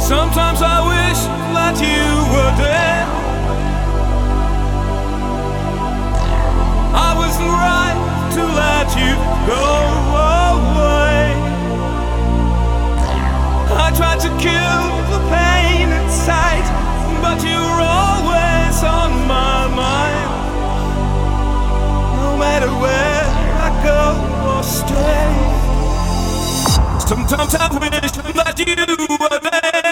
Sometimes I wish that you were dead. I wasn't right to let you go away. I tried to kill the pain inside, but you're always on my mind. No matter where I go or stray, sometimes I wish that you were there.